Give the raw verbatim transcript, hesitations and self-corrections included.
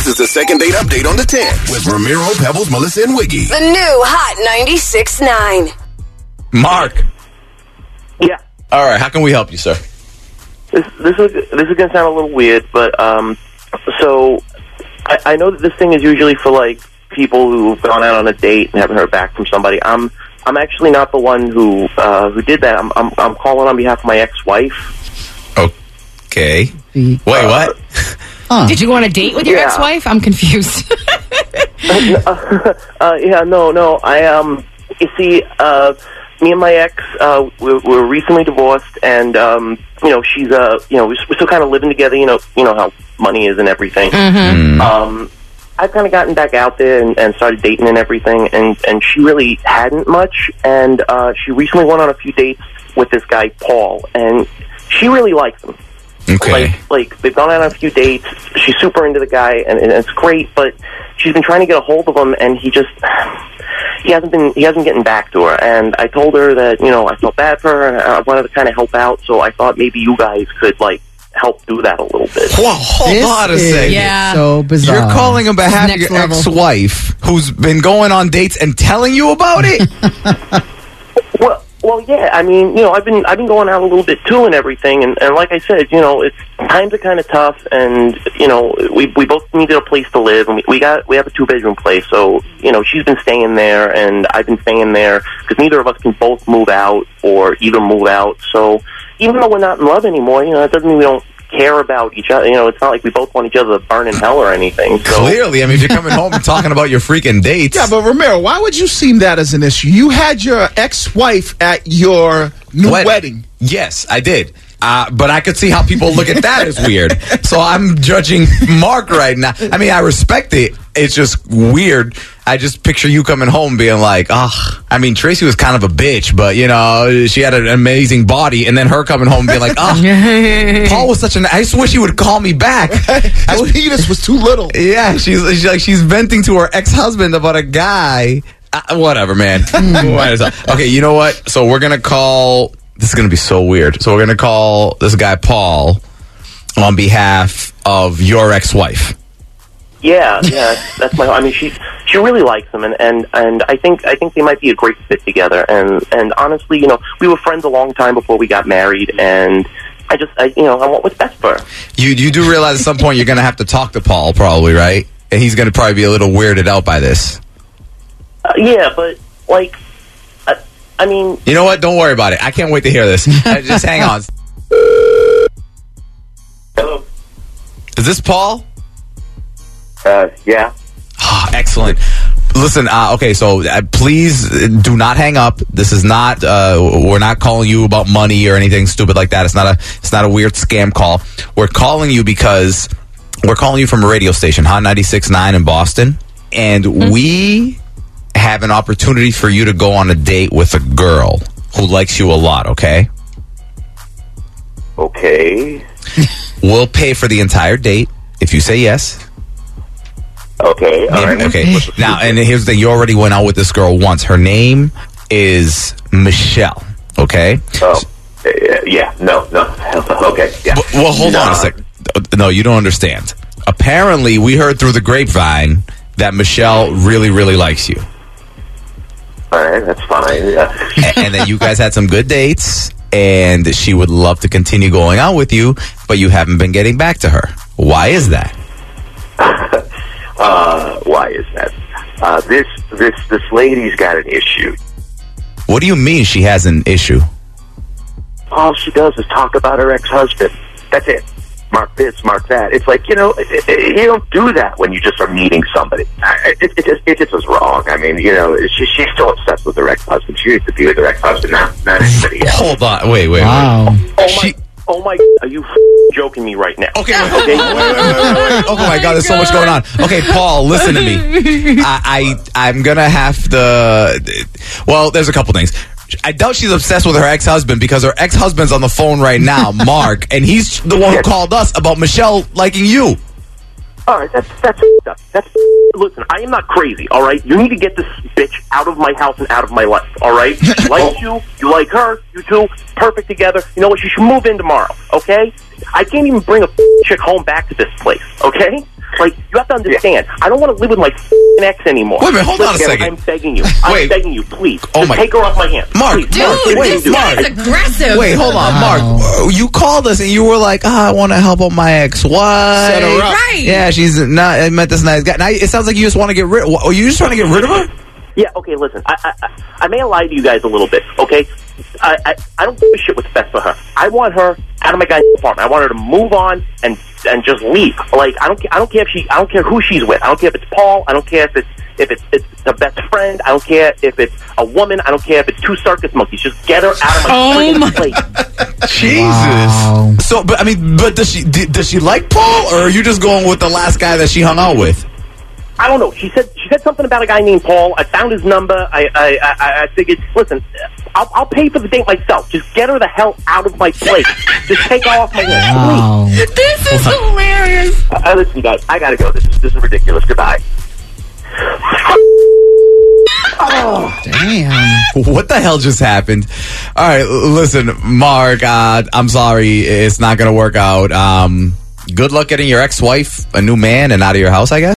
is the second date update on the ten with Ramiro, Pebbles, Melissa, and Wiggy. The new Hot ninety-six point nine. Mark. Yeah. All right, how can we help you, sir? This, this is this is going to sound a little weird, but um, so I, I know that this thing is usually for like people who've gone out on a date and haven't heard back from somebody. I'm I'm actually not the one who uh, who did that. I'm I'm, I'm calling on behalf of my ex-wife. Okay. Wait, what? Huh. Did you go on a date with your Yeah. ex-wife? I'm confused. uh, uh, yeah, no, no. I um, you see, uh, me and my ex, uh, we're, we're recently divorced, and um, you know, she's uh, you know, we're still kind of living together. You know, you know how money is and everything. Mm-hmm. Um, I've kind of gotten back out there and, and started dating and everything, and and she really hadn't much. And uh, she recently went on a few dates with this guy Paul, and she really likes him. Okay. Like, like they've gone out on a few dates. She's super into the guy, and, and it's great. But she's been trying to get a hold of him, and he just he hasn't been he hasn't getting back to her. And I told her that you know I felt bad for her, and I wanted to kind of help out. So I thought maybe you guys could like help do that a little bit. Whoa, hold This on a is second. Yeah. so bizarre. You're calling on behalf of Next your level. ex-wife who's been going on dates and telling you about it? Well, well, yeah. I mean, you know, I've been I've been going out a little bit too and everything, and, and like I said, you know, it's times are kind of tough, and you know, we we both needed a place to live, and we, we got we have a two bedroom place, so you know, she's been staying there, and I've been staying there because neither of us can both move out or either move out. So even though we're not in love anymore, you know, that doesn't mean we don't care about each other. You know, it's not like we both want each other to burn in hell or anything. So. Clearly, I mean, if you're coming home and talking about your freaking dates. Yeah, but Ramiro, why would you see that as an issue? You had your ex-wife at your new Wed- wedding. Yes, I did. Uh, but I could see how people look at that as weird. So I'm judging Mark right now. I mean, I respect it. It's just weird. I just picture you coming home being like, oh, I mean, Tracy was kind of a bitch, but, you know, she had an amazing body. And then her coming home and being like, oh, Paul was such an, I just wish he would call me back. His penis was too little. Yeah, she's, she's like, she's venting to her ex-husband about a guy. Uh, whatever, man. Okay, you know what? So we're going to call... This is going to be so weird. So we're going to call this guy Paul on behalf of your ex-wife. Yeah, yeah, that's my. I mean, she she really likes him, and, and, and I think I think they might be a great fit together. And, and honestly, you know, we were friends a long time before we got married, and I just, I, you know, I want what's best for her. You you do realize at some point you're going to have to talk to Paul, probably, right? And he's going to probably be a little weirded out by this. Uh, yeah, but like, I, I mean, You know what? Don't worry about it. I can't wait to hear this. Uh, Just hang on. hello. Is this Paul? Uh, yeah. Ah, excellent. Listen, uh, okay, so uh, please uh, do not hang up. This is not, uh, we're not calling you about money or anything stupid like that. It's not a, it's not a weird scam call. We're calling you because we're calling you from a radio station, Hot ninety-six point nine in Boston, and mm-hmm. we have an opportunity for you to go on a date with a girl who likes you a lot, okay? Okay. We'll pay for the entire date if you say yes. Okay. All right. Okay. Now, and here's the thing. You already went out with this girl once. Her name is Michelle. Okay? Oh. Uh, yeah. No. No. Okay. Yeah. But, well, hold no. on a second. No, you don't understand. Apparently, we heard through the grapevine that Michelle really, really likes you. All right. That's fine. Yeah. and, and that you guys had some good dates, and she would love to continue going out with you, but you haven't been getting back to her. Why is that? Uh, why is that? Uh, this this this lady's got an issue. What do you mean she has an issue? All she does is talk about her ex-husband. That's it. Mark this, mark that. It's like, you know, it, it, you don't do that when you just are meeting somebody. It, it, it, just, it just was wrong. I mean, you know, she, she's still obsessed with her ex-husband. She needs to be with her ex-husband, not, not anybody else. Hold on. Wait, wait, Wow. wait. Oh She... my! Oh my! Are you f- joking me right now? Okay, wait, okay. Wait, wait, wait, wait, wait. Oh my God, there's so much going on. Okay, Paul, listen to me. I, I I'm gonna have to. Well, there's a couple things. I doubt she's obsessed with her ex-husband because her ex-husband's on the phone right now, Mark, and he's the one who called us about Michelle liking you. All right, that's that's that's. that's listen, I am not crazy. All right, you need to get this bitch out of my house and out of my life. All right, she likes you, you like her, you two, perfect together. You know what? She should move in tomorrow. Okay, I can't even bring a chick home back to this place. Okay, Like, you have to understand, I don't want to live with my f***ing ex anymore. Wait a minute, hold on a Listen, second. I'm begging you. I'm Wait. begging you, please. Oh Just my- take her off my hands. Mark, Please. Dude, Mark, wait, this Mark. guy's aggressive. Wait, hold on, Mark. You called us and you were like, oh, I want to help out my ex-wife. Set her up. Right. Yeah, she's not. I met this nice guy. Now it sounds like you just want to get rid. Are you just trying to get rid of her? Yeah, okay, listen, I, I, I- I may have lied to you guys a little bit, okay? I, I, I don't give a shit what's best for her. I want her out of my guy's apartment. I want her to move on and and just leave. Like, I don't, ca- I don't care if she, I don't care who she's with. I don't care if it's Paul. I don't care if it's if it's, it's her best friend. I don't care if it's a woman. I don't care if it's two circus monkeys. Just get her out of my Oh friggin' my- place. Jesus. Wow. So, but I mean, but does she d- does she like Paul, or are you just going with the last guy that she hung out with? I don't know. She said she said something about a guy named Paul. I found his number. I I I, I figured, listen, I'll, I'll pay for the date myself. Just get her the hell out of my place. Just take her off my hands, Wow. This is hilarious. Uh, uh, listen, guys, I gotta go. This is this is ridiculous. Goodbye. Damn. What the hell just happened? All right, l- listen, Mark. Uh, I'm sorry, it's not going to work out. Um, good luck getting your ex-wife a new man and out of your house, I guess.